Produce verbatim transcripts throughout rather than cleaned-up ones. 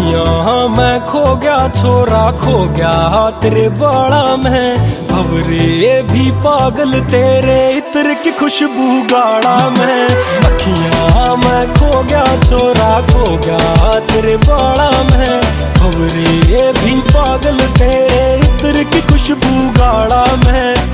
अखियां मैं खो गया छोरा खो गया तेरे बाड़ा में, भवरे भी पागल तेरे इत्र की खुशबू गाड़ा में। अखियां मैं खो गया छोरा खो गया तेरे बाड़ा में, भवरे भी पागल तेरे इत्र की खुशबू गाड़ा में।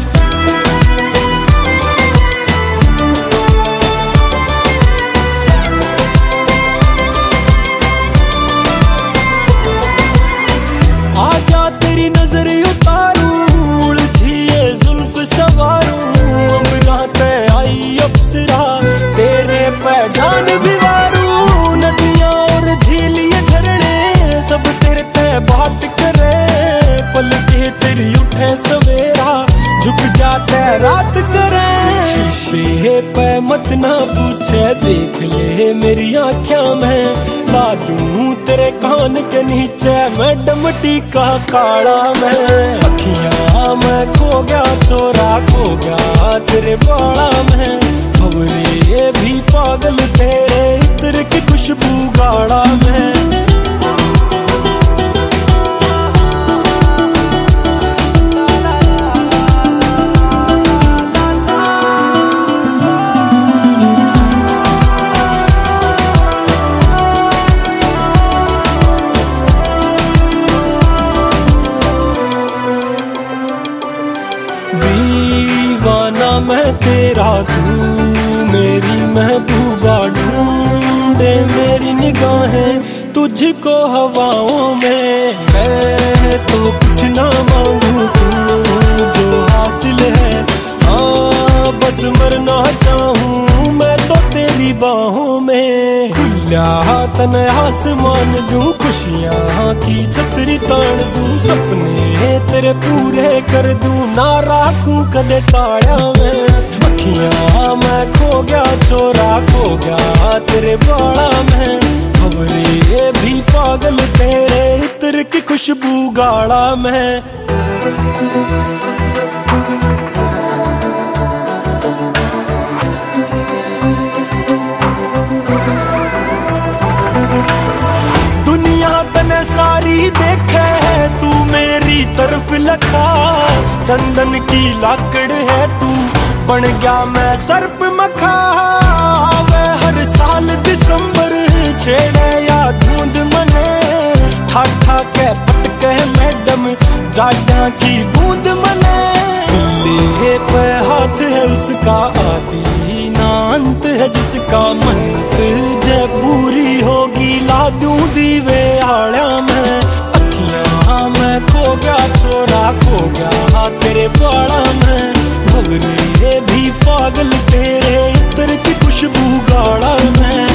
आजा तेरी नजर उतारूं उलझिए जुल्फ सवारूं, अमरात आई अप्सरा तेरे पे जान बिवारूं। नदियां और झीलिए झरने सब तेरे पे बात करे, पलके तेरी उठे सवेरा झुक जाते रात करे। शीशे पे मत ना पूछे देख ले मेरी आँखों में, ला दूं तेरे कान के नीचे मैडम टीका काला में। अखियां मैं खो गया छोरा खो गया तेरे बाड़ा में, भवरे भी पागल तेरे इत्र की खुशबू गाड़ा में। दीवाना मैं तेरा तू मेरी महबूबा, ढूंढे मेरी निगाहें तुझको हवाओं में। मैं तो कुछ ना मांगू तू जो हासिल है, हाँ बस मरना चाहूँ मैं तो तेरी बाहों में। खुला तन आसमान दूं खुशियाँ की छतरी तान दूं, सपने तेरे पूरे कर दूं ना राखूं कदे ताड़ा में। अखियां मैं खो गया छोरा खो गया तेरे बाड़ा में, भवरे भी पागल तेरे इत्र की खुशबू गाड़ा में। दुनिया तने सारी देखे है तू मेरी तरफ लखा, चंदन की लाकड़ है तू बन गया मैं सर्प मखा। वे हर साल दिसंबर छेड़े या धुंध मने, ठाठा के पटके मैडम जाड़ा की बूंद मने। बिल्ले पे हाथ है उसका आदि ना अंत है जिसका, मन्नत जे पूरी होगी ला दूं दीवे आड़ा में। अखियां मैं खो गया छोरा खो गया तेरे बाड़ा में, भवरे भी पागल तेरे इत्र की खुशबू गाड़ा में।